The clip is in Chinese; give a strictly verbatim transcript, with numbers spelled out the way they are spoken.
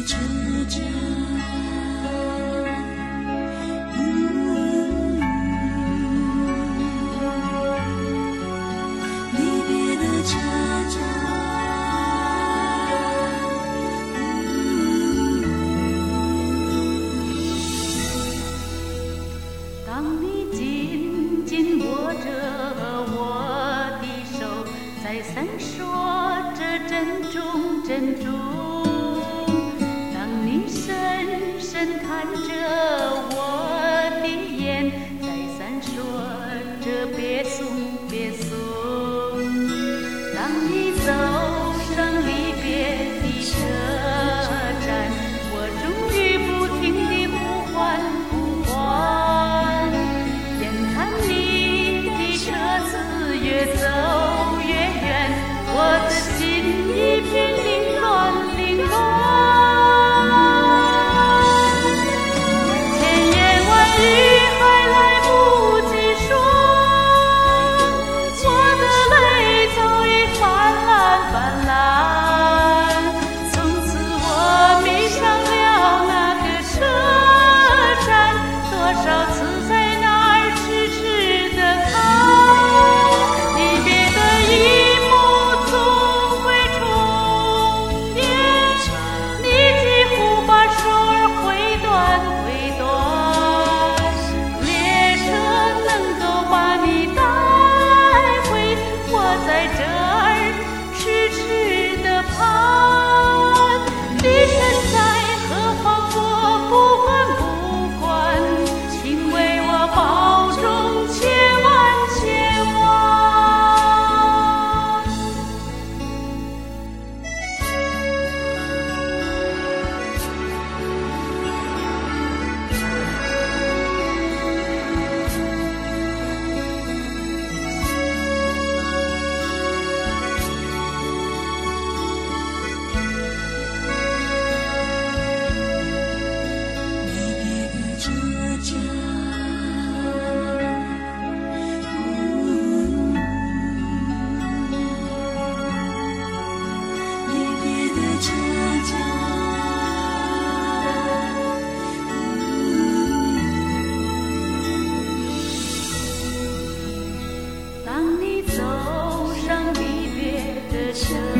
车站，离别的车站。 当你紧紧握着我的手，在闪烁着珍重珍重。当你深深看着我的眼，在闪烁着别送别送。当你走上离别的车站，我终于不停地呼唤呼唤。眼看你的车子越走越远，我的心一片凌乱凌乱。千言万语还来不及说，我的泪早已泛滥泛滥。从此我迷上了那个车站，多少次在那儿痴痴地看。离别的一幕总会重演，你几乎把手儿挥断挥断。列车能够把你带回，我在这儿痴痴地盼。你身在何方我不管不管，请为我保重千万千万。 离别的车站，离别的车站。 当你走上离别的车